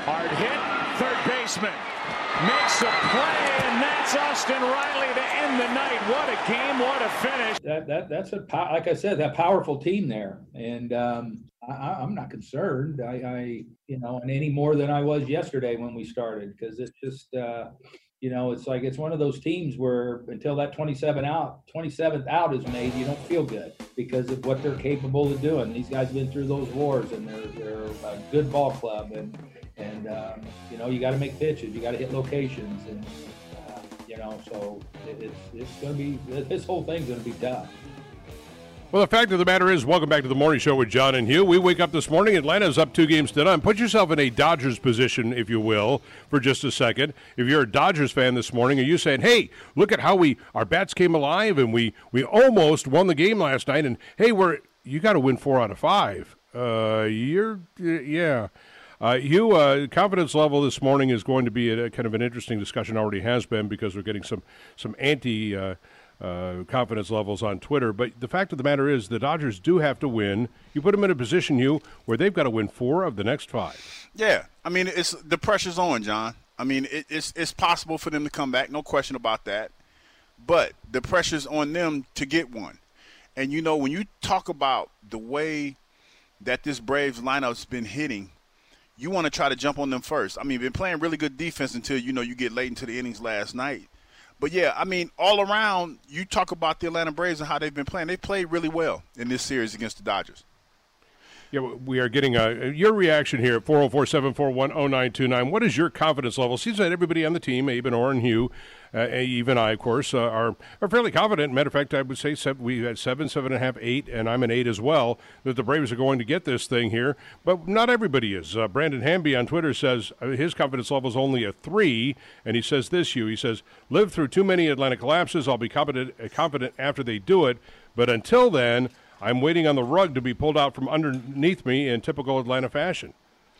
Hard hit, third baseman makes a play, and that's Austin Riley to end the night. What a game, what a finish. That's like I said, that powerful team there, and I'm not concerned. I and any more than I was yesterday when we started, because it's just it's like it's one of those teams where until that 27th out is made, you don't feel good because of what they're capable of doing. These guys have been through those wars, and they're a good ball club, and you got to make pitches, you got to hit locations, and so it's going to be, this whole thing's going to be tough. Well, the fact of the matter is, welcome back to the morning show with John and Hugh. We wake up this morning, Atlanta's up 2-0. Put yourself in a Dodgers position, if you will, for just a second. If you're a Dodgers fan this morning, are you saying, hey, look at how our bats came alive, and we almost won the game last night, and hey, you got to win 4 out of 5. Hugh, confidence level this morning is going to be a kind of an interesting discussion, already has been, because we're getting some confidence levels on Twitter. But the fact of the matter is the Dodgers do have to win. You put them in a position, Hugh, where they've got to win 4 of the next 5. Yeah. I mean, the pressure's on, John. I mean, it's possible for them to come back, no question about that. But the pressure's on them to get one. And, when you talk about the way that this Braves lineup's been hitting, you want to try to jump on them first. I mean, been playing really good defense until, you get late into the innings last night. But, yeah, I mean, all around, you talk about the Atlanta Braves and how they've been playing. They played really well in this series against the Dodgers. Yeah, we are getting your reaction here at 404-741-0929. What is your confidence level? Seems that everybody on the team, Abe and Orr, Hugh, even I, of course, are fairly confident. Matter of fact, I would say we had 7.5, 8, and I'm an 8 as well, that the Braves are going to get this thing here. But not everybody is. Brandon Hamby on Twitter says his confidence level is only a 3, and he says this, Hugh. He says, lived through too many Atlanta collapses. I'll be confident after they do it. But until then, I'm waiting on the rug to be pulled out from underneath me in typical Atlanta fashion.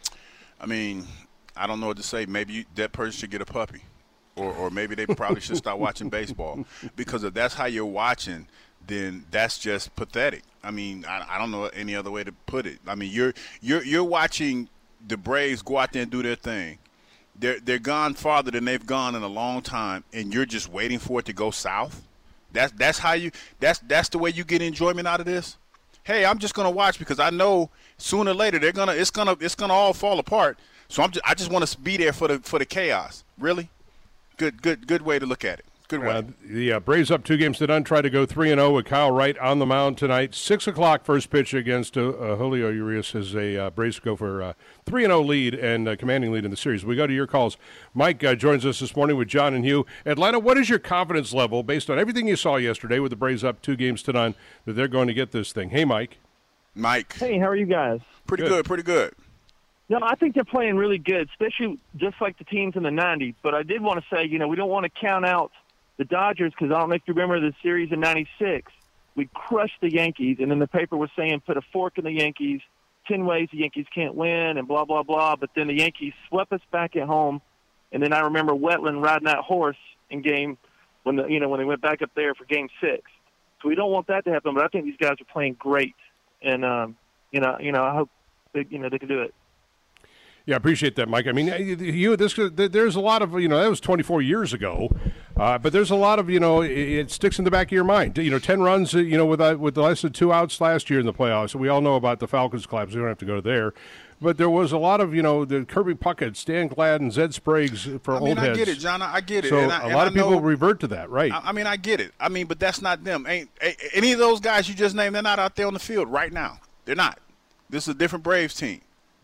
I mean, I don't know what to say. Maybe that person should get a puppy. Or maybe they probably should start watching baseball. Because if that's how you're watching, then that's just pathetic. I mean, I don't know any other way to put it. I mean, you're watching the Braves go out there and do their thing. They're gone farther than they've gone in a long time, and you're just waiting for it to go south. That's how that's the way you get enjoyment out of this. Hey, I'm just gonna watch because I know sooner or later it's gonna all fall apart. So I just want to be there for the chaos. Really, good way to look at it. Good way. The Braves up 2-0. Try to go 3-0 with Kyle Wright on the mound tonight. 6:00 first pitch against Julio Urias as a Braves go for 3-0 lead and commanding lead in the series. We go to your calls. Mike joins us this morning with John and Hugh. Atlanta, what is your confidence level based on everything you saw yesterday with the Braves up 2-0 that they're going to get this thing? Hey, Mike. Mike. Hey, how are you guys? Pretty good. No, I think they're playing really good, especially just like the teams in the 90s. But I did want to say, we don't want to count out the Dodgers, because I don't know if you remember the series in '96. We crushed the Yankees, and then the paper was saying put a fork in the Yankees, 10 ways the Yankees can't win, and blah, blah, blah. But then the Yankees swept us back at home, and then I remember Wetland riding that horse in game when they went back up there for Game 6. So we don't want that to happen, but I think these guys are playing great, and I hope they can do it. Yeah, I appreciate that, Mike. I mean, there's a lot of, that was 24 years ago, but there's a lot of, it sticks in the back of your mind. 10 runs, with less than 2 outs last year in the playoffs. So we all know about the Falcons collapse. We don't have to go there. But there was a lot of, the Kirby Puckett, Stan Gladden, Zed Spragues for old heads. I get it, John. I get it. So a lot of people revert to that, right? I mean, I get it. I mean, but that's not them. Ain't any of those guys you just named, they're not out there on the field right now. They're not. This is a different Braves team.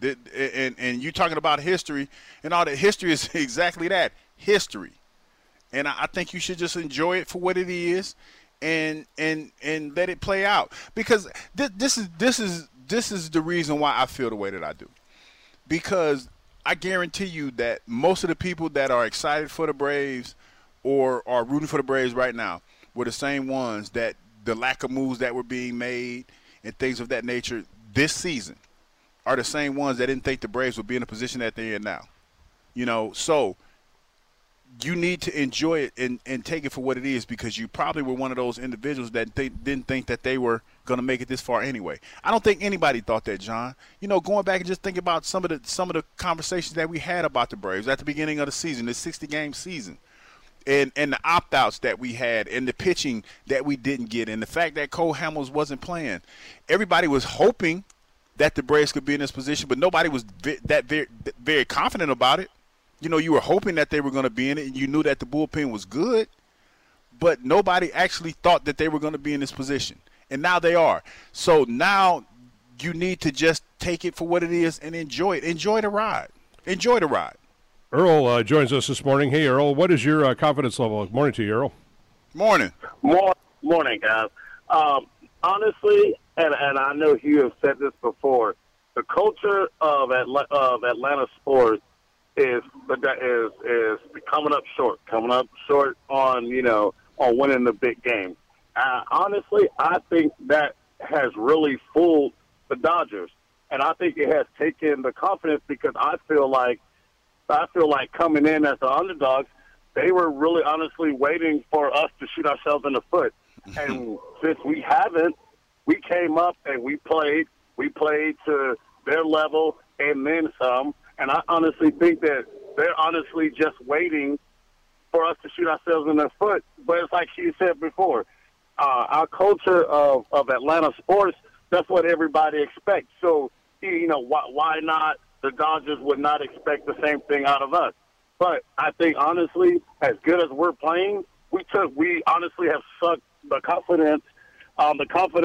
And you talking about history, and all that history is exactly that, history. And I think you should just enjoy it for what it is, and let it play out. Because this is the reason why I feel the way that I do. Because I guarantee you that most of the people that are excited for the Braves or are rooting for the Braves right now were the same ones that the lack of moves that were being made and things of that nature this season are the same ones that didn't think the Braves would be in the position that they're in now. So you need to enjoy it and take it for what it is, because you probably were one of those individuals that didn't think that they were going to make it this far anyway. I don't think anybody thought that, John. You know, going back and just thinking about some of the conversations that we had about the Braves at the beginning of the season, the 60-game season, and the opt-outs that we had, and the pitching that we didn't get, and the fact that Cole Hamels wasn't playing. Everybody was hoping that the Braves could be in this position, but nobody was very confident about it. You know, you were hoping that they were going to be in it, and you knew that the bullpen was good, but nobody actually thought that they were going to be in this position. And now they are. So now you need to just take it for what it is and enjoy it. Enjoy the ride. Enjoy the ride. Earl joins us this morning. Hey, Earl, what is your confidence level? Good morning to you, Earl. Morning. Morning, guys. Honestly, and I know you have said this before, the culture of Atlanta sports is coming up short on on winning the big game. Honestly, I think that has really fooled the Dodgers, and I think it has taken the confidence, because I feel like coming in as the underdogs, they were really honestly waiting for us to shoot ourselves in the foot. And since we haven't, we came up and we played to their level and then some. And I honestly think that they're honestly just waiting for us to shoot ourselves in the foot. But it's like you said before, our culture of Atlanta sports, that's what everybody expects. So, why not? The Dodgers would not expect the same thing out of us. But I think, honestly, as good as we're playing, we honestly have sucked the confidence of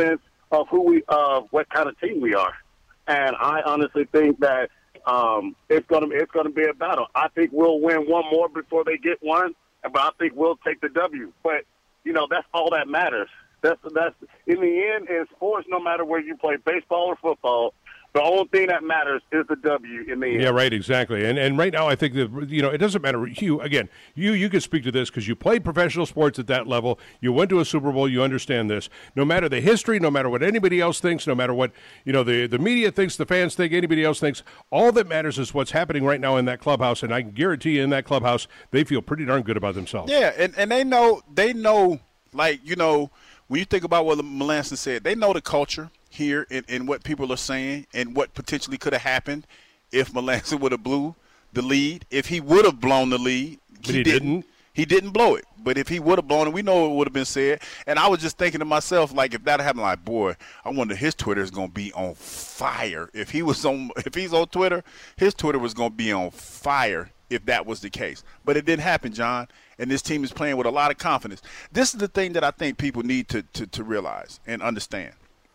what kind of team we are. And I honestly think that it's gonna be a battle. I think we'll win one more before they get one, but I think we'll take the W. But that's all that matters. That's in the end in sports. No matter where you play, baseball or football, the only thing that matters is the W in the end. Yeah, right, exactly. And right now, I think that it doesn't matter. You can speak to this because you played professional sports at that level. You went to a Super Bowl. You understand this. No matter the history, no matter what anybody else thinks, no matter what the media thinks, the fans think, anybody else thinks, all that matters is what's happening right now in that clubhouse. And I can guarantee you, in that clubhouse, they feel pretty darn good about themselves. Yeah, and they know, like when you think about what Melanson said, they know the culture here and what people are saying and what potentially could have happened if Melanson would have blew the lead. If he would have blown the lead, he didn't. He didn't blow it. But if he would have blown it, we know it would have been said. And I was just thinking to myself, like, if that happened, like, boy, I wonder his Twitter is going to be on fire. If he's on Twitter, his Twitter was going to be on fire if that was the case. But it didn't happen, John. And this team is playing with a lot of confidence. This is the thing that I think people need to realize and understand.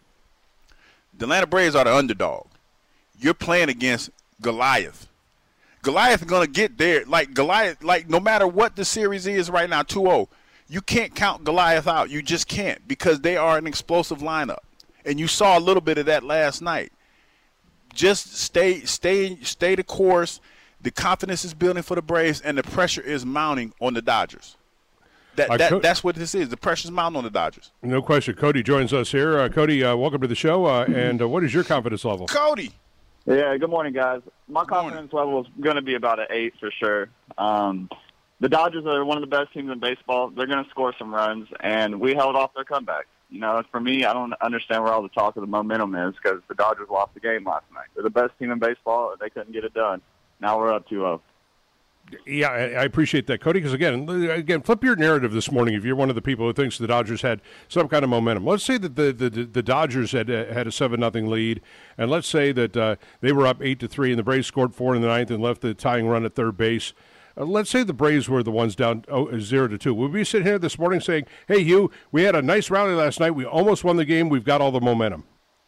The Atlanta Braves are the underdog. You're playing against Goliath. Goliath is going to get there. Like Goliath, no matter what the series is right now, 2-0, you can't count Goliath out. You just can't, because they are an explosive lineup. And you saw a little bit of that last night. Just stay the course. The confidence is building for the Braves, and the pressure is mounting on the Dodgers. That's what this is. The pressure's mounting on the Dodgers. No question. Cody joins us here. Cody, welcome to the show. And what is your confidence level? Cody. Yeah, good morning, guys. My confidence level is going to be about an 8 for sure. The Dodgers are one of the best teams in baseball. They're going to score some runs, and we held off their comeback. For me, I don't understand where all the talk of the momentum is, because the Dodgers lost the game last night. They're the best team in baseball, and they couldn't get it done. Now we're up 2-0. Yeah, I appreciate that, Cody, because, again, flip your narrative this morning if you're one of the people who thinks the Dodgers had some kind of momentum. Let's say that the Dodgers had a 7-0 lead, and let's say that they were up 8-3, and the Braves scored 4 in the ninth and left the tying run at third base. Let's say the Braves were the ones down 0-2. Would we sit here this morning saying, hey, Hugh, we had a nice rally last night. We almost won the game. We've got all the momentum.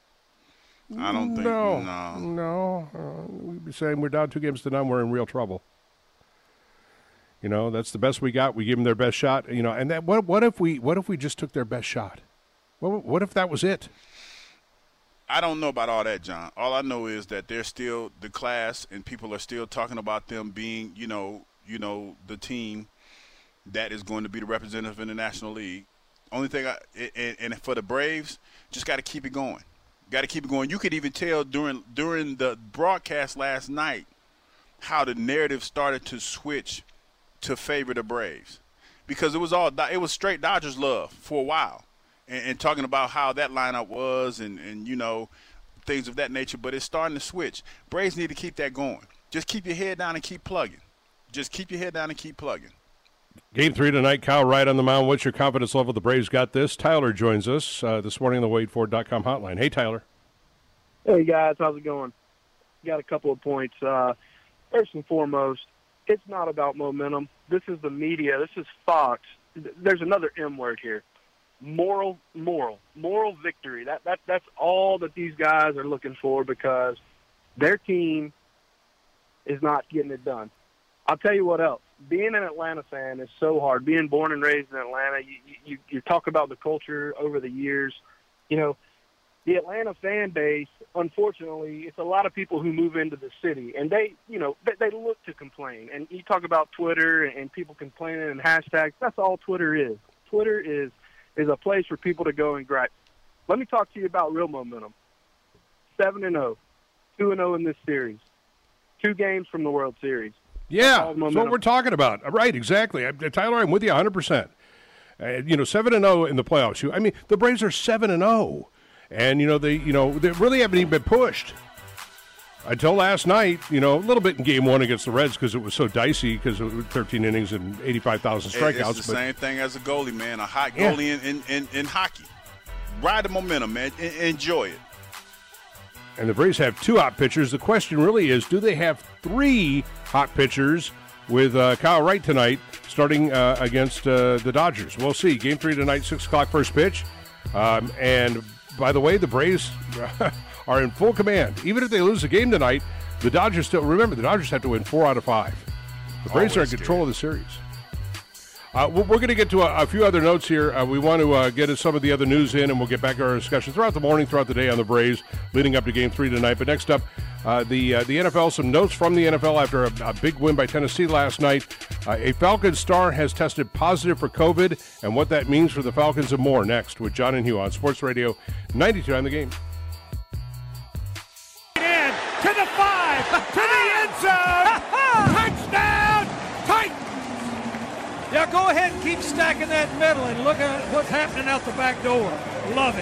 I don't think No. We'd be saying we're down 2-0. We're in real trouble. That's the best we got. We give them their best shot. And that what if we just took their best shot? What if that was it? I don't know about all that, John. All I know is that they're still the class, and people are still talking about them being, the team that is going to be the representative in the National League. Only thing, and for the Braves, just got to keep it going. Got to keep it going. You could even tell during the broadcast last night how the narrative started to switch to favor the Braves, because it was straight Dodgers love for a while. and talking about how that lineup was and things of that nature. But it's starting to switch. Braves need to keep that going. Just keep your head down and keep plugging. Just keep your head down and keep plugging. Game 3 tonight, Kyle Wright on the mound. What's your confidence level? The Braves got this. Tyler joins us this morning on the WadeFord.com hotline. Hey, Tyler. Hey, guys. How's it going? Got a couple of points. First and foremost, it's not about momentum. This is the media. This is Fox. There's another M word here. Moral victory. That's all that these guys are looking for because their team is not getting it done. I'll tell you what else. Being an Atlanta fan is so hard. Being born and raised in Atlanta, you talk about the culture over the years. The Atlanta fan base, unfortunately, it's a lot of people who move into the city, and they look to complain. And you talk about Twitter and people complaining and hashtags. That's all Twitter is. Twitter is a place for people to go and gripe. Let me talk to you about real momentum. 7-0, 2-0 in this series, 2 games from the World Series. Yeah, that's what we're talking about. Right, exactly. Tyler, I'm with you 100%. 7-0 in the playoffs. I mean, the Braves are 7-0. And, they really haven't even been pushed until last night, a little bit in game 1 against the Reds because it was so dicey because it was 13 innings and 85,000 strikeouts. It's the same thing as a goalie, man, a hot goalie in hockey. Ride the momentum, man. Enjoy it. And the Braves have 2 hot pitchers. The question really is, do they have 3 hot pitchers with Kyle Wright tonight starting against the Dodgers? We'll see. Game 3 tonight, 6 o'clock first pitch. And by the way, the Braves are in full command. Even if they lose the game tonight, the Dodgers the Dodgers have to win 4 out of 5. The Braves are in control of the series. We're going to get to a few other notes here. We want to get some of the other news in, and we'll get back to our discussion throughout the morning, throughout the day on the Braves, leading up to Game 3 tonight. But next up, the NFL, some notes from the NFL after a big win by Tennessee last night. A Falcons star has tested positive for COVID, and what that means for the Falcons and more next with John and Hugh on Sports Radio 92 on the Game. In to the 5, to the end zone. Touchdown, Titans. Yeah, go ahead and keep stacking that middle and look at what's happening out the back door. Love it.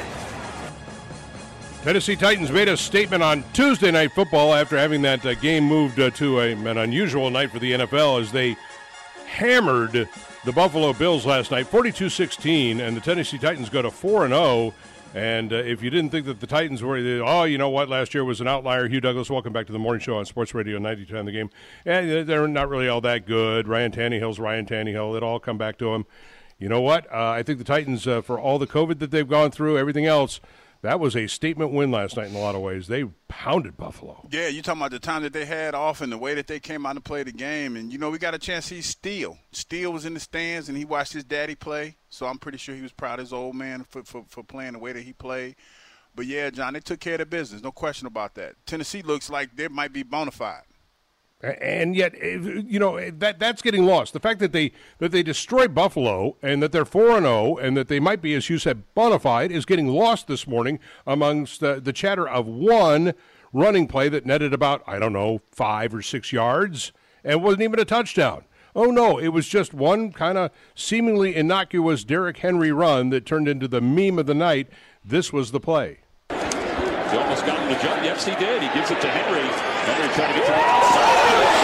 Tennessee Titans made a statement on Tuesday Night Football after having that game moved to an unusual night for the NFL as they hammered the Buffalo Bills last night, 42-16, and the Tennessee Titans go to 4-0. And if you didn't think that the Titans were, last year was an outlier. Hugh Douglas, welcome back to the morning show on Sports Radio 92 on the Game. And they're not really all that good. Ryan Tannehill. It'll all come back to him. You know what? I think the Titans, for all the COVID that they've gone through, everything else, that was a statement win last night in a lot of ways. They pounded Buffalo. Yeah, you're talking about the time that they had off and the way that they came out to play the game. And, we got a chance to see Steele. Steele was in the stands, and he watched his daddy play. So I'm pretty sure he was proud of his old man for playing the way that he played. But, yeah, John, they took care of their business. No question about that. Tennessee looks like they might be bona fide. And yet, that's getting lost. The fact that they destroy Buffalo and that they're 4-0 and that they might be, as you said, bona fide is getting lost this morning amongst the chatter of one running play that netted about, 5 or 6 yards and wasn't even a touchdown. Oh, no, it was just one kind of seemingly innocuous Derrick Henry run that turned into the meme of the night. This was the play. He almost got him to jump. Yes, he did. He gives it to Henry. Henry trying to get to the outside.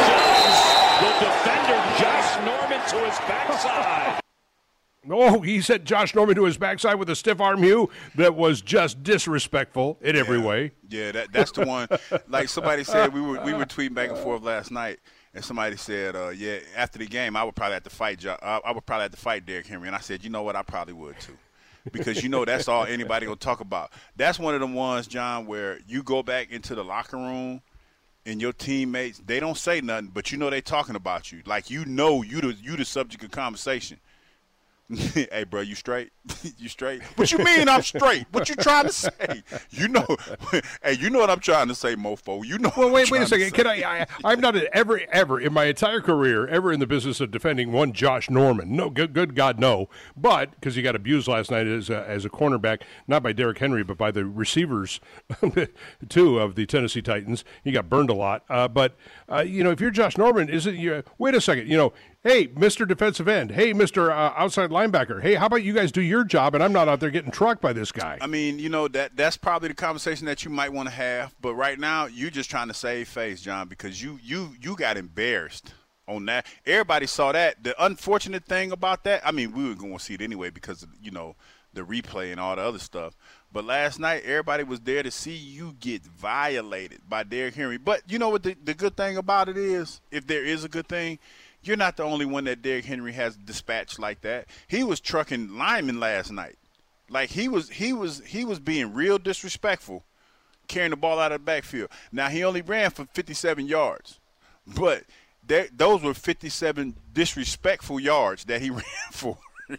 The defender, Josh Norman, to his backside. Oh, he sent Josh Norman to his backside with a stiff arm, Hugh, that was just disrespectful in every way. Yeah, that's the one. Like somebody said, we were tweeting back and forth last night, and somebody said, after the game, I would probably have to fight. I would probably have to fight Derrick Henry, and I said, you know what, I probably would too. Because that's all anybody gonna talk about. That's one of them ones, John, where you go back into the locker room and your teammates, they don't say nothing, but they talking about you. Like you the subject of conversation. Hey, bro, you straight? You straight? What you mean I'm straight? What you trying to say? Hey, you know what I'm trying to say, mofo. Well, wait a second. Can I'm not ever in my entire career ever in the business of defending one Josh Norman. No, good God, no. But because he got abused last night as a cornerback, not by Derrick Henry, but by the receivers, too, of the Tennessee Titans. He got burned a lot. But if you're Josh Norman, wait a second. Hey, Mr. Defensive End. Hey, Mr. Outside Linebacker. Hey, how about you guys do your job and I'm not out there getting trucked by this guy? I mean, that's probably the conversation that you might want to have. But right now, you're just trying to save face, John, because you got embarrassed on that. Everybody saw that. The unfortunate thing about that, I mean, we were going to see it anyway because of, the replay and all the other stuff. But last night, everybody was there to see you get violated by Derrick Henry. But you know what the good thing about it is, if there is a good thing, you're not the only one that Derrick Henry has dispatched like that. He was trucking linemen last night. Like he was being real disrespectful, carrying the ball out of the backfield. Now he only ran for 57 yards, but those were 57 disrespectful yards that he ran for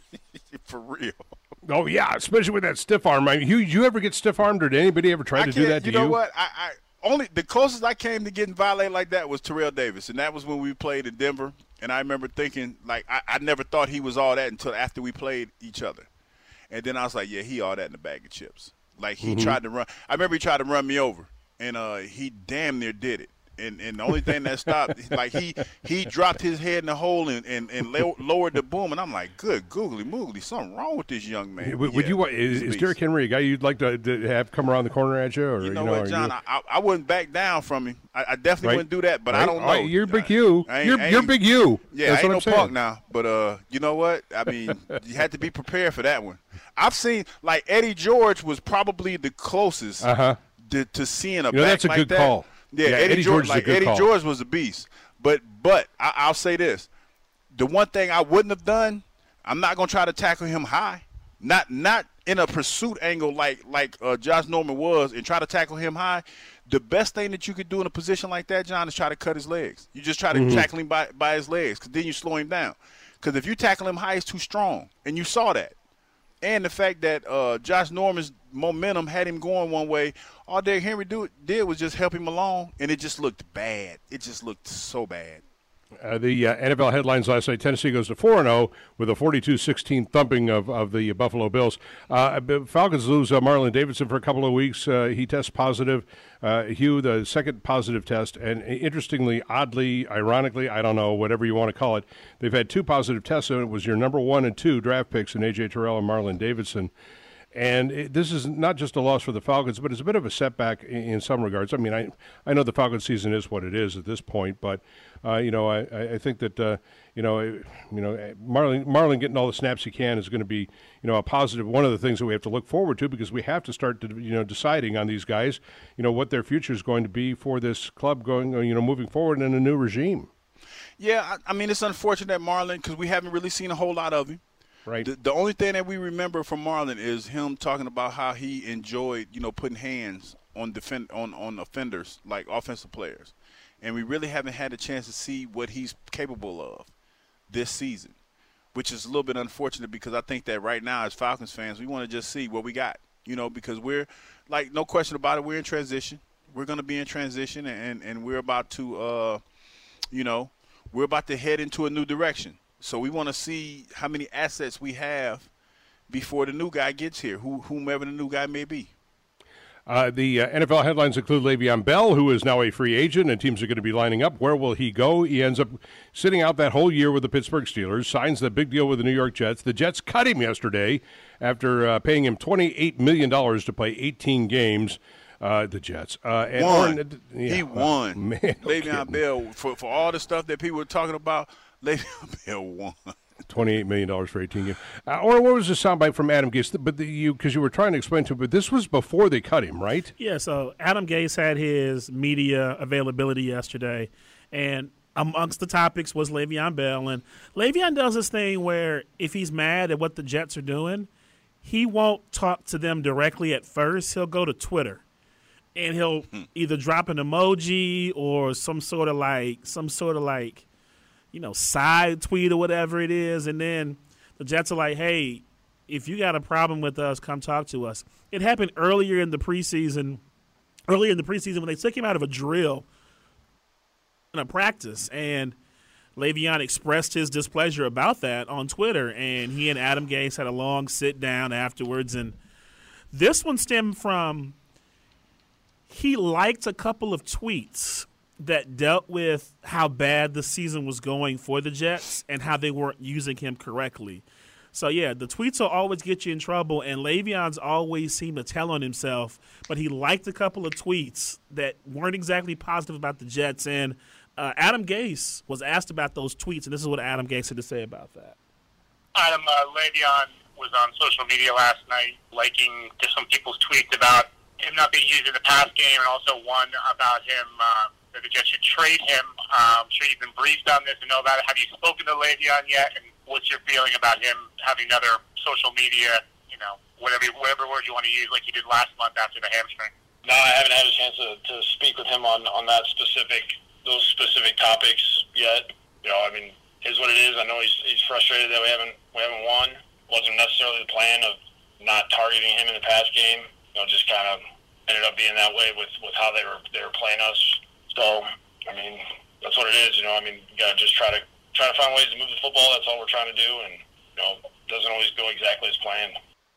real. Oh yeah, especially with that stiff arm. I mean, you ever get stiff armed, or did anybody ever try to do that to you? You know what? I only the closest I came to getting violated like that was Terrell Davis, and that was when we played in Denver. And I remember thinking, like, I never thought he was all that until after we played each other. And then I was like, yeah, he all that in a bag of chips. Like, he tried to run. I remember he tried to run me over, and he damn near did it. And the only thing that stopped, like, he dropped his head in the hole and lowered the boom. And I'm like, good googly moogly, something wrong with this young man. Is Derrick Henry a guy you'd like to have come around the corner at you? Or, you know what, John, I wouldn't back down from him. I definitely wouldn't do that, but I don't know. You're Big U. You're Big U. Yeah, I ain't no punk now. But you know what? I mean, you had to be prepared for that one. I've seen, like, Eddie George was probably the closest to seeing a back that's a like good that. call. Yeah, Eddie George was a beast. But I'll say this. The one thing I wouldn't have done, I'm not going to try to tackle him high. Not in a pursuit angle like Josh Norman was, and try to tackle him high. The best thing that you could do in a position like that, John, is try to cut his legs. You just try to tackle him by his legs, because then you slow him down. Because if you tackle him high, he's too strong, and you saw that. And the fact that Josh Norman's momentum had him going one way, all Derrick Henry did was just help him along, and it just looked bad. It just looked so bad. The NFL headlines last night, Tennessee goes to 4-0 with a 42-16 thumping of the Buffalo Bills. Falcons lose Marlon Davidson for a couple of weeks. He tests positive. Hugh, the second positive test. And interestingly, oddly, ironically, I don't know, whatever you want to call it, they've had two positive tests, and it was your number 1 and 2 draft picks in A.J. Terrell and Marlon Davidson. And this is not just a loss for the Falcons, but it's a bit of a setback in some regards. I mean, I know the Falcons season is what it is at this point, but I think that Marlon getting all the snaps he can is going to be a positive. One of the things that we have to look forward to, because we have to start deciding on these guys, what their future is going to be for this club moving forward in a new regime. Yeah, I mean, it's unfortunate that Marlon, because we haven't really seen a whole lot of him. Right. The only thing that we remember from Marlon is him talking about how he enjoyed, putting hands on offenders, like offensive players. And we really haven't had a chance to see what he's capable of this season, which is a little bit unfortunate, because I think that right now as Falcons fans, we want to just see what we got, because we're, like, no question about it, we're in transition. We're going to be in transition, and we're about to, we're about to head into a new direction. So we want to see how many assets we have before the new guy gets here, whomever the new guy may be. The NFL headlines include Le'Veon Bell, who is now a free agent, and teams are going to be lining up. Where will he go? He ends up sitting out that whole year with the Pittsburgh Steelers, signs the big deal with the New York Jets. The Jets cut him yesterday after paying him $28 million to play 18 games. The Jets. He won. Man, Le'Veon Bell, for all the stuff that people were talking about, Le'Veon Bell won. $28 million for 18 games. Or what was the soundbite from Adam Gase? But because you were trying to explain to him, but this was before they cut him, right? Yeah, so Adam Gase had his media availability yesterday, and amongst the topics was Le'Veon Bell. And Le'Veon does this thing where if he's mad at what the Jets are doing, he won't talk to them directly at first. He'll go to Twitter, and he'll either drop an emoji or some sort of side tweet or whatever it is, and then the Jets are like, hey, if you got a problem with us, come talk to us. It happened earlier in the preseason when they took him out of a drill in a practice, and Le'Veon expressed his displeasure about that on Twitter, and he and Adam Gase had a long sit-down afterwards, and this one stemmed from he liked a couple of tweets that dealt with how bad the season was going for the Jets and how they weren't using him correctly. So, yeah, the tweets will always get you in trouble, and Le'Veon's always seemed to tell on himself, but he liked a couple of tweets that weren't exactly positive about the Jets. And Adam Gase was asked about those tweets, and this is what Adam Gase had to say about that. Adam, Le'Veon was on social media last night liking just some people's tweets about him not being used in the pass game, and also one about him that the Jets should trade him. I'm sure you've been briefed on this and know about it. Have you spoken to Le'Veon yet? And what's your feeling about him having another social media, whatever word you want to use, like you did last month after the hamstring? No, I haven't had a chance to speak with him on those specific topics yet. Is what it is. I know he's frustrated that we haven't won. Wasn't necessarily the plan of not targeting him in the pass game. Just kind of ended up being that way with how they were playing us. So, that's what it is. You gotta just try to find ways to move the football. That's all we're trying to do, and it doesn't always go exactly as planned.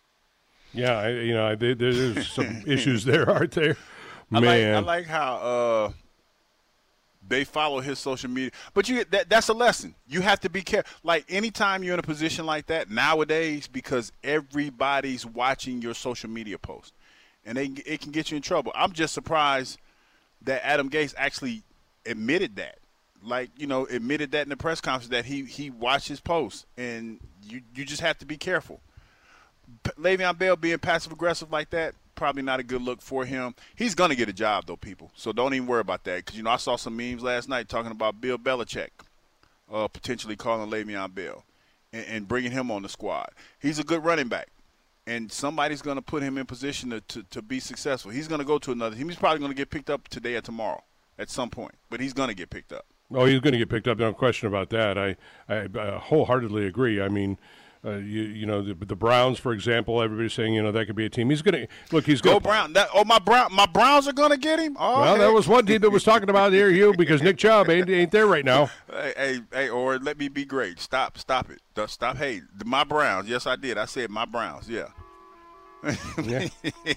Yeah, there's some issues there, aren't there? Man. I like how they follow his social media. But that's a lesson. You have to be careful. Like, anytime you're in a position like that nowadays, because everybody's watching your social media post, and it can get you in trouble. I'm just surprised that Adam Gase actually admitted that. Admitted that in the press conference that he watched his posts, and you just have to be careful. Le'Veon Bell being passive-aggressive like that, probably not a good look for him. He's going to get a job, though, people. So don't even worry about that. Because, I saw some memes last night talking about Bill Belichick potentially calling Le'Veon Bell and bringing him on the squad. He's a good running back, and somebody's going to put him in position to be successful. He's going to go to another team. He's probably going to get picked up today or tomorrow at some point, but he's going to get picked up. Oh, he's going to get picked up. No question about that. I wholeheartedly agree. The Browns, for example, everybody's saying, that could be a team. He's going to look. He's go Brown. My Browns are going to get him. Oh, well, that was one team that was talking about here, Hugh, because Nick Chubb ain't there right now. Hey, or let me be great. Stop it. Stop. Hey, my Browns. Yes, I did. I said my Browns. Yeah. Yeah.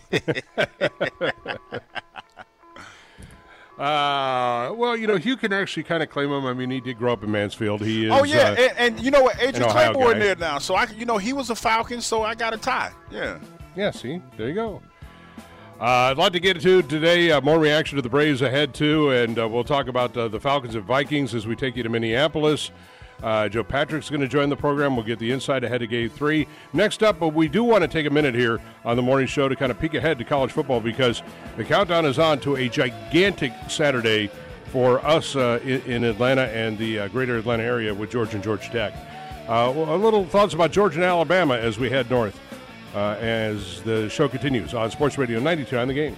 Hugh can actually kind of claim him. He did grow up in Mansfield. He is. Oh yeah, and you know what? Adrian Claiborne there now, so he was a Falcon, so I got a tie. Yeah. Yeah. See, there you go. I'd like to get to today more reaction to the Braves ahead too, and we'll talk about the Falcons and Vikings as we take you to Minneapolis. Joe Patrick's going to join the program. We'll get the inside ahead of Game 3. Next up, but we do want to take a minute here on the morning show to kind of peek ahead to college football because the countdown is on to a gigantic Saturday for us in Atlanta and the greater Atlanta area with Georgia and Georgia Tech. A little thoughts about Georgia and Alabama as we head north as the show continues on Sports Radio 92 on The Game.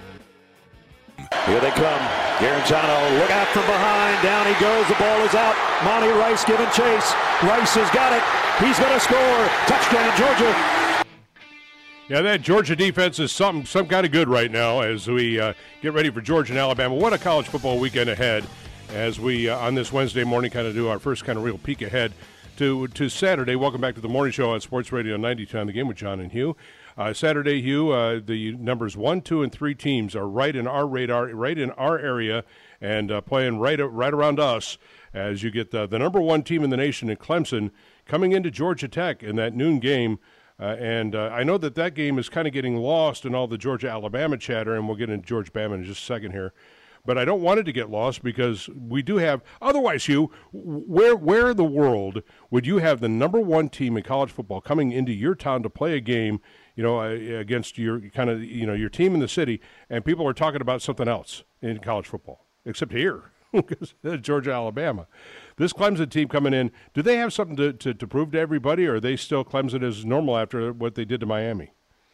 Here they come. Garantano, look out from behind. Down he goes. The ball is out. Monty Rice giving chase. Rice has got it. He's going to score. Touchdown, Georgia. Yeah, that Georgia defense is some kind of good right now as we get ready for Georgia and Alabama. What a college football weekend ahead as we, on this Wednesday morning, kind of do our first kind of real peek ahead to Saturday. Welcome back to the morning show on Sports Radio 92 on The Game with John and Hugh. Saturday, Hugh, the numbers 1, 2, and 3 teams are right in our radar, right in our area, and playing right around us as you get the number 1 team in the nation in Clemson coming into Georgia Tech in that noon game. And I know that game is kind of getting lost in all the Georgia-Alabama chatter, and we'll get into Georgia-Bama in just a second here. But I don't want it to get lost because we do have – otherwise, Hugh, where in the world would you have the number 1 team in college football coming into your town to play a game – against your kind of, your team in the city, and people are talking about something else in college football, except here, because Georgia, Alabama. This Clemson team coming in, do they have something to prove to everybody, or are they still Clemson as normal after what they did to Miami?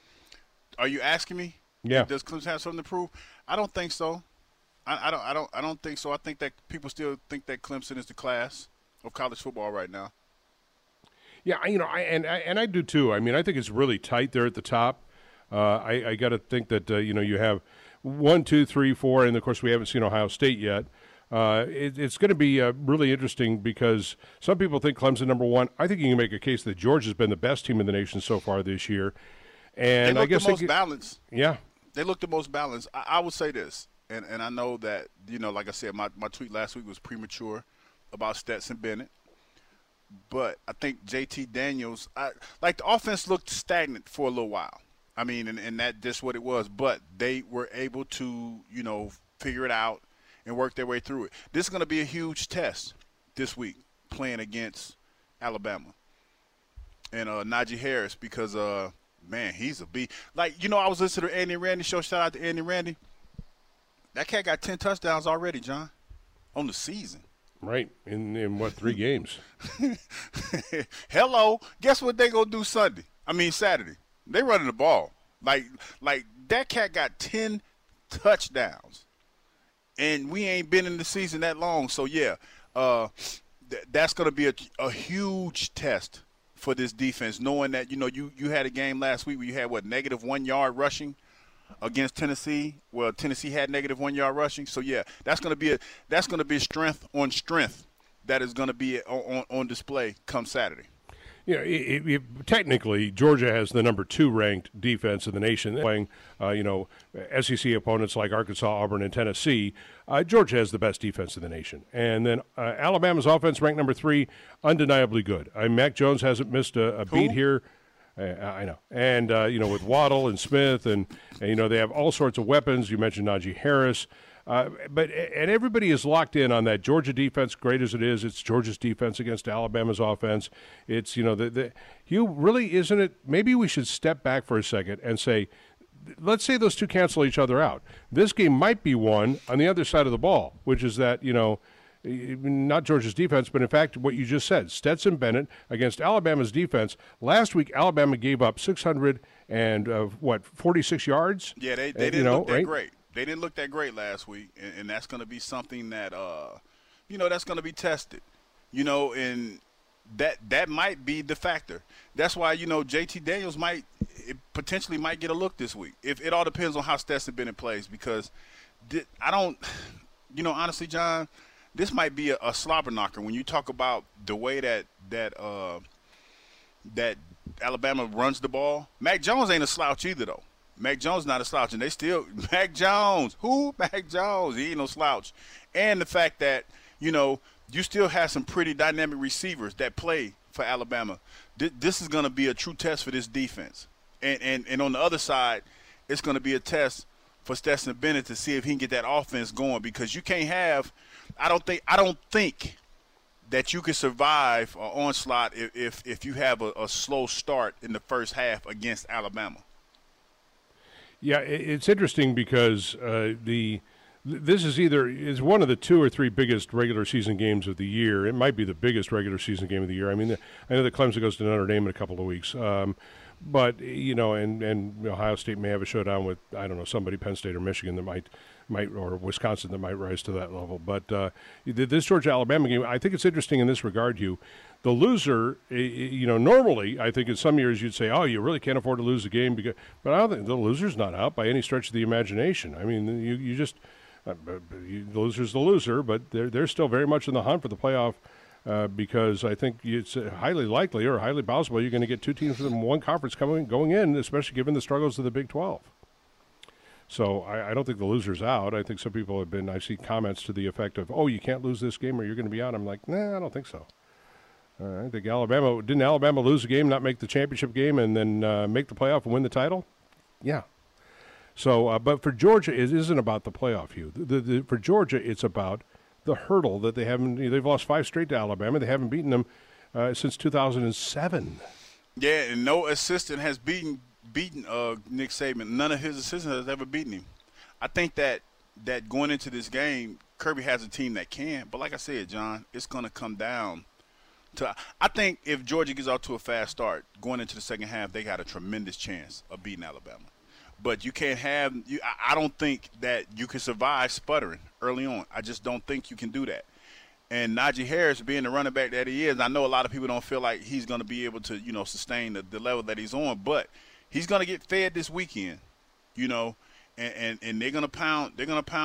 Are you asking me? Yeah. Does Clemson have something to prove? I don't think so. I don't think so. I think that people still think that Clemson is the class of college football right now. Yeah, I do too. I think it's really tight there at the top. I got to think that you have 1, 2, 3, 4, and of course we haven't seen Ohio State yet. It's going to be really interesting because some people think Clemson number 1. I think you can make a case that Georgia's been the best team in the nation so far this year. And they look I guess the most balanced. Yeah, they look the most balanced. I would say this: and I know that, like I said, my tweet last week was premature about Stetson Bennett. But I think JT Daniels, the offense looked stagnant for a little while. I mean, and that's just what it was. But they were able to, figure it out and work their way through it. This is going to be a huge test this week, playing against Alabama and Najee Harris, because man, he's a beast. I was listening to Andy Randy show. Shout out to Andy Randy. That cat got 10 touchdowns already, John, on the season. Right. In what, 3 games? Hello. Guess what they gonna do Saturday? They running the ball. Like that cat got 10 touchdowns, and we ain't been in the season that long. So yeah, that's gonna be a huge test for this defense, knowing that you had a game last week where you had -1 yard rushing against Tennessee. Well, Tennessee had -1 yard rushing. So yeah, that's gonna be strength on strength that is gonna be on display come Saturday. Yeah, technically, Georgia has the number 2 ranked defense in the nation. Playing, SEC opponents like Arkansas, Auburn, and Tennessee, Georgia has the best defense in the nation. And then Alabama's offense ranked number 3, undeniably good. Mac Jones hasn't missed a beat here. I know. And, with Waddle and Smith, and they have all sorts of weapons. You mentioned Najee Harris. But everybody is locked in on that Georgia defense, great as it is. It's Georgia's defense against Alabama's offense. It's, Hugh, really, isn't it? Maybe we should step back for a second and say, let's say those two cancel each other out. This game might be won on the other side of the ball, which is that, not Georgia's defense, but in fact what you just said, Stetson Bennett against Alabama's defense. Last week, Alabama gave up 46 yards? Yeah, they didn't look that great. They didn't look that great last week, and that's going to be something that, that's going to be tested, and that might be the factor. That's why, JT Daniels potentially might get a look this week. It all depends on how Stetson Bennett plays, because honestly, John, this might be a slobber knocker when you talk about the way that Alabama runs the ball. Mac Jones ain't a slouch either, though. Mac Jones not a slouch, and they still – Mac Jones. Who? Mac Jones. He ain't no slouch. And the fact that, you still have some pretty dynamic receivers that play for Alabama. This is going to be a true test for this defense. And on the other side, it's going to be a test for Stetson Bennett to see if he can get that offense going, because you can't have – I don't think that you can survive an onslaught if you have a slow start in the first half against Alabama. Yeah, it's interesting because this is one of the 2 or 3 biggest regular season games of the year. It might be the biggest regular season game of the year. I mean, I know that Clemson goes to Notre Dame in a couple of weeks, but and Ohio State may have a showdown with somebody, Penn State or Michigan that might or Wisconsin that might rise to that level. But this Georgia-Alabama game, I think it's interesting in this regard, Hugh. The loser, normally I think in some years you'd say, oh, you really can't afford to lose a game, but I don't think the loser's not out by any stretch of the imagination. I mean, you just the loser's the loser, but they're still very much in the hunt for the playoff, because I think it's highly likely or highly possible you're going to get 2 teams from one conference going in, especially given the struggles of the Big 12. So I don't think the loser's out. I think some people I see comments to the effect of, oh, you can't lose this game or you're going to be out. I'm like, nah, I don't think so. I think didn't Alabama lose a game, not make the championship game, and then make the playoff and win the title? Yeah. So, but for Georgia, it isn't about the playoff, Hugh. For Georgia, it's about the hurdle that they've lost 5 straight to Alabama. They haven't beaten them since 2007. Yeah, and no assistant has beaten Nick Saban. None of his assistants has ever beaten him. I think that going into this game, Kirby has a team that can. But like I said, John, it's going to come down to – I think if Georgia gets off to a fast start, going into the second half, they got a tremendous chance of beating Alabama. But you can't have – I don't think that you can survive sputtering early on. I just don't think you can do that. And Najee Harris, being the running back that he is, I know a lot of people don't feel like he's going to be able to, sustain the level that he's on. But he's going to get fed this weekend, and they're going to pound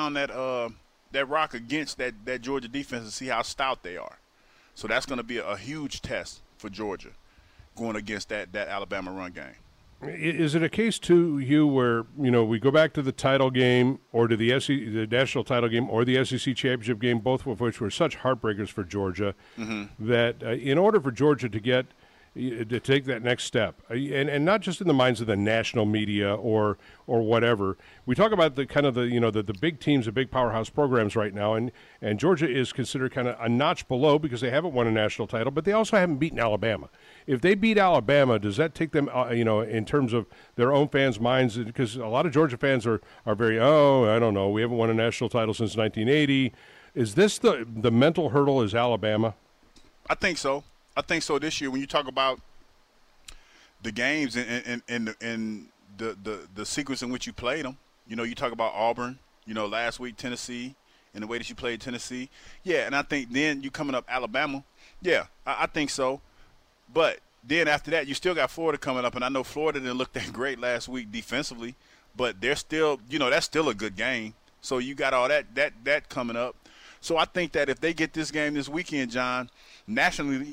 that rock against that Georgia defense to see how stout they are. So that's going to be a huge test for Georgia going against that Alabama run game. Is it a case to you where, we go back to the title game or to the national title game or the SEC championship game, both of which were such heartbreakers for Georgia, that in order for Georgia to take that next step, and not just in the minds of the national media or whatever, we talk about the big teams, the big powerhouse programs right now, and Georgia is considered kind of a notch below because they haven't won a national title, but they also haven't beaten Alabama. If they beat Alabama, does that take them, in terms of their own fans' minds? Because a lot of Georgia fans are very, I don't know, we haven't won a national title since 1980. Is this the mental hurdle is Alabama? I think so. I think so this year when you talk about the games and the sequence in which you played them. You talk about Auburn, last week Tennessee, and the way that you played Tennessee. Yeah, and I think then you coming up Alabama. Yeah, I think so. But then after that, you still got Florida coming up, and I know Florida didn't look that great last week defensively, but they're still, that's still a good game. So you got all that coming up. So I think that if they get this game this weekend, John, nationally,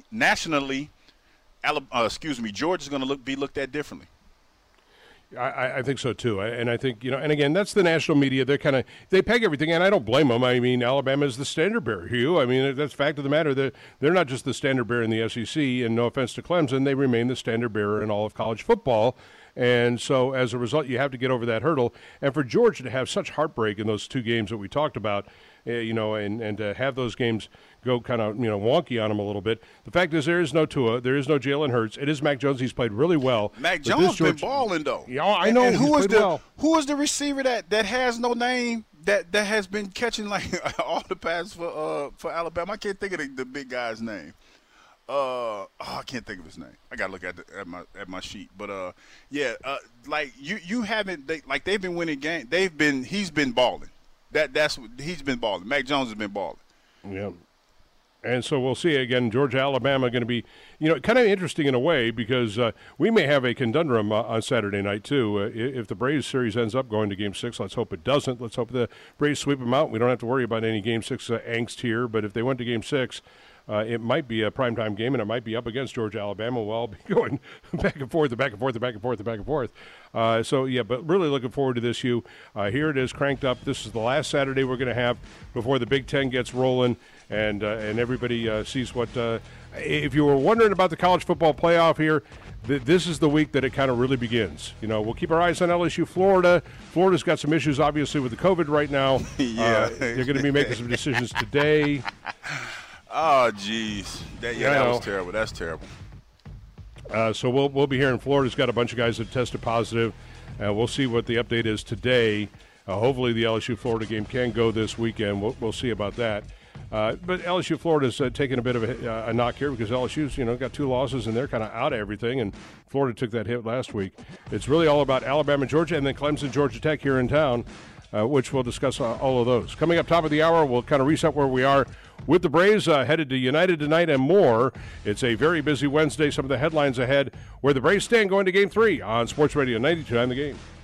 Georgia's going to be looked at differently. I think so too, and I think and again that's the national media. They peg everything, and I don't blame them. I mean, Alabama is the standard bearer, Hugh. I mean, that's the fact of the matter. They're not just the standard bearer in the SEC, and no offense to Clemson, they remain the standard bearer in all of college football. And so as a result, you have to get over that hurdle. And for Georgia to have such heartbreak in those two games that we talked about, and to have those games go kind of, wonky on them a little bit. The fact is there is no Tua. There is no Jalen Hurts. It is Mac Jones. He's played really well. Mac Jones been balling, though. Yeah, I know. And who is the receiver that has no name that has been catching like all the passes for Alabama? I can't think of the big guy's name. I can't think of his name. I gotta look at my sheet. But like you haven't they've been winning games. He's been balling. That's what he's been balling. Mac Jones has been balling. Yeah. And so we'll see again. Georgia, Alabama going to be, kind of interesting in a way because we may have a conundrum on Saturday night too. If the Braves series ends up going to Game 6, let's hope it doesn't. Let's hope the Braves sweep them out. We don't have to worry about any Game 6 angst here. But if they went to Game 6, it might be a primetime game, and it might be up against Georgia, Alabama. We'll all be going back and forth, back and forth, back and forth, back and forth. But really looking forward to this, Hugh. Here it is, cranked up. This is the last Saturday we're going to have before the Big Ten gets rolling, and everybody sees what if you were wondering about the college football playoff here, this is the week that it kind of really begins. We'll keep our eyes on LSU, Florida. Florida's got some issues, obviously, with the COVID right now. Yeah. They're going to be making some decisions today. Oh, geez. That was terrible. That's terrible. So we'll be hearing Florida's got a bunch of guys that tested positive. We'll see what the update is today. Hopefully the LSU-Florida game can go this weekend. We'll see about that. But LSU-Florida's taking a bit of a knock here because LSU's got 2 losses and they're kind of out of everything, and Florida took that hit last week. It's really all about Alabama, Georgia, and then Clemson, Georgia Tech here in town, which we'll discuss all of those. Coming up top of the hour, we'll kind of reset where we are with the Braves headed to United tonight and more. It's a very busy Wednesday. Some of the headlines ahead where the Braves stand going to Game 3 on Sports Radio 92.9 The Game.